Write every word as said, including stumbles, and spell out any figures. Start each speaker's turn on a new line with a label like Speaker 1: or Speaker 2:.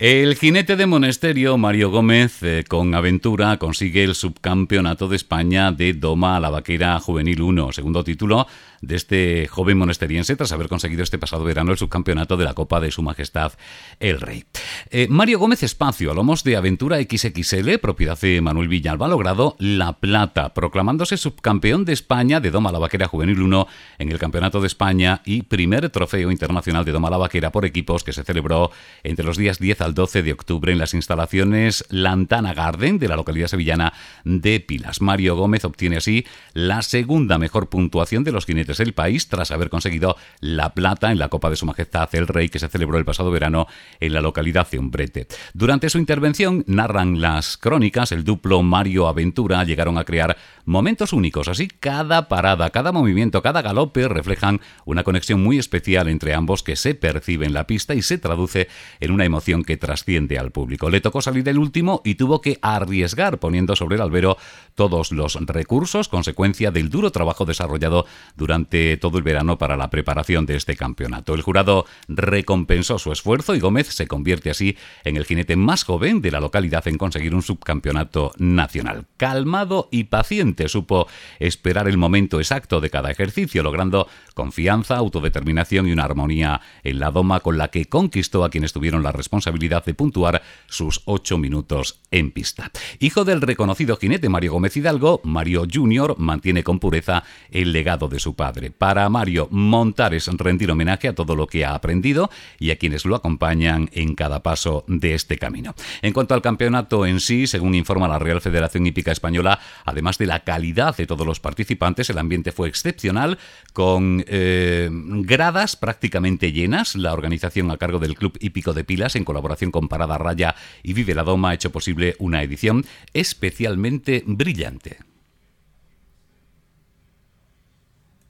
Speaker 1: El jinete de Monesterio, Mario Gómez, eh, con aventura consigue el subcampeonato de España de Doma a la Vaquera Juvenil uno, segundo título de este joven monesteriense tras haber conseguido este pasado verano el subcampeonato de la Copa de Su Majestad el Rey. Eh, Mario Gómez Espacio, a lomos de Aventura equis equis ele, propiedad de Manuel Villalba, ha logrado la plata, proclamándose subcampeón de España de Doma a la Vaquera Juvenil uno en el Campeonato de España y primer trofeo internacional de Doma a la Vaquera por equipos que se celebró entre los días diez al doce de octubre en las instalaciones Lantana Garden de la localidad sevillana de Pilas. Mario Gómez obtiene así la segunda mejor puntuación de los jinetes del país tras haber conseguido la plata en la Copa de Su Majestad el Rey que se celebró el pasado verano en la localidad de Umbrete. Durante su intervención, narran las crónicas, el duplo Mario Aventura llegaron a crear momentos únicos. Así, cada parada, cada movimiento, cada galope reflejan una conexión muy especial entre ambos que se percibe en la pista y se traduce en una emoción que trasciende al público. Le tocó salir el último y tuvo que arriesgar poniendo sobre el albero todos los recursos, consecuencia del duro trabajo desarrollado durante todo el verano para la preparación de este campeonato. El jurado recompensó su esfuerzo y Gómez se convierte así en el jinete más joven de la localidad en conseguir un subcampeonato nacional. Calmado y paciente, supo esperar el momento exacto de cada ejercicio, logrando confianza, autodeterminación y una armonía en la doma con la que conquistó a quienes tuvieron la responsabilidad de puntuar sus ocho minutos en pista. Hijo del reconocido jinete Mario Gómez Hidalgo, Mario junior mantiene con pureza el legado de su padre. Para Mario, montar es rendir homenaje a todo lo que ha aprendido y a quienes lo acompañan en cada paso de este camino. En cuanto al campeonato en sí, según informa la Real Federación Hípica Española, además de la calidad de todos los participantes, el ambiente fue excepcional, con eh, gradas prácticamente llenas. La organización a cargo del Club Hípico de Pilas, en colaboración con Parada Raya y Vive la Doma, ha hecho posible una edición especialmente brillante.